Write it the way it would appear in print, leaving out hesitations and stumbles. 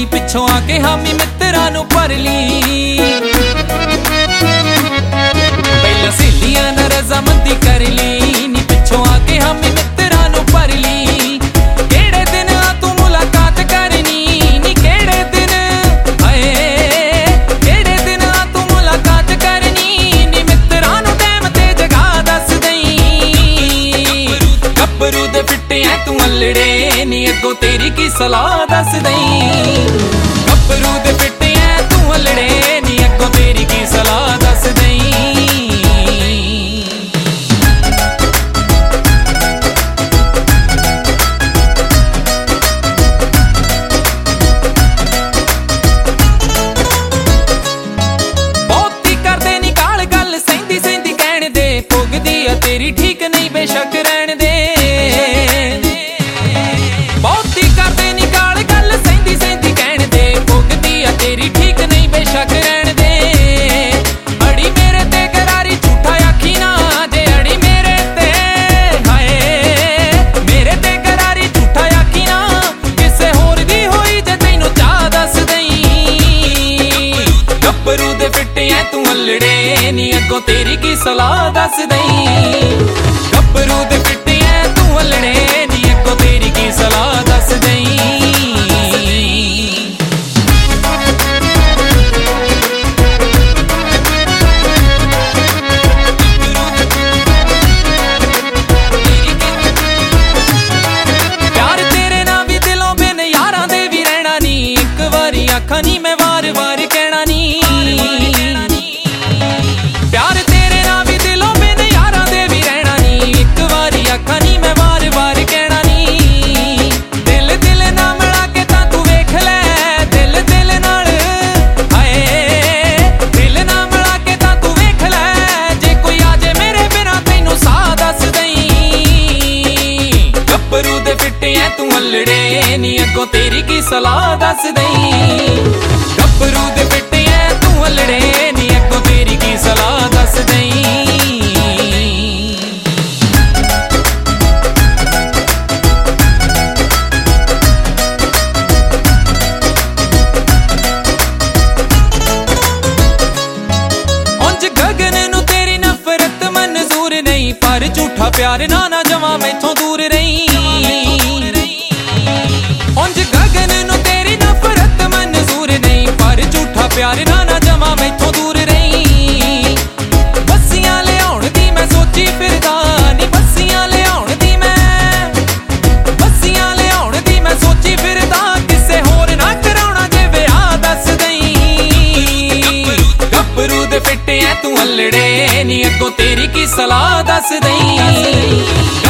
पिछों आके हामी मित्रां नूं भर ली। पहला सहेलियां नाल रजामंदी कर ली नी, पिछों आके हामी मित्रां नूं भर ली। केड़े दिन आ तू मुलाकात करनी नी, केड़े दिन हाय केड़े दिन आ तू मुलाकात करनी नी, मित्रां नूं टाइम ते जगा दस दई। गब्बरू दे फिट्टे ऐ तू अल्लड़े नी, अगों तेरी की सलाह दस दई। गब्बरू दे फिट्टे ऐ तू अल्लड़े नी, अगों तेरी की सलाह दस दई। बहुती करदे नी काल गल सैंदी सैंदी कहण दे, पुगदी आ तेरी ठीक नहीं बेशक रहण दे। बहुती करदे नी काल गल सैंदी सैंदी कहण दे, पुगदी आ तेरी ठीक नहीं बेशक रहण दे। अड़ी मेरे ते करारी झूठा आखी ना जे, अड़ी मेरे ते हाय मेरे ते करारी झूठा आखी ना, किसे होर दी होई जे तैनूं चाह दस दई। गब्बरू दे फिट्टे ऐ तू अल्लड़े नी, अगों तेरी की सलाह दस दई। गब्बरू दे फिट्टे ऐ तू अल्लड़े नी, अगों तेरी की सलाह दस दई। प्यार तेरे नाल भी दिलों बिन यारां दे भी रहना नी, एक वारी आखां नी मैं वार वार कहना नी। प्यार तेरे नाल भी दिलों बिन यारां दे भी रहना नी, एक वारी आखां नी मैं वार वार कहना नी। दिल दिल नाल मिला के तां तू वेख लै, दिल दिल नाल हाय दिल नाल मिला के तां तू वेख लै, जे कोई आ जे मेरे बिना तैनूं साह दस दई। गब्बरू दे फिट्टे ऐ तू अल्लड़े नी, अगों तेरी की सलाह दस दई। गब्बरू दे फिट्टे ऐ तू अल्लड़े नी, अगों तेरी की सलाह दस दई। उंज गगन नूं तेरी नफरत मंजूर नहीं, पर झूठा प्यार ना ना जवां मैथों दूर रही। उंज गगन नूं तेरी नफरत मंजूर नहीं, पर झूठा प्यार ना ना जवां मैथों दूर रही। बस्सियां लियाउण दी मैं सोची फिरदा नी, बस्सियां लियाउण दी बस्सियां लियाउण दी मैं सोची फिरदा, किसे होर ना कराउणा जे विआह दस दई। गब्बरू दे फिट्टे ऐ तू अल्लड़े नी, अगों तेरी की सलाह दस दई।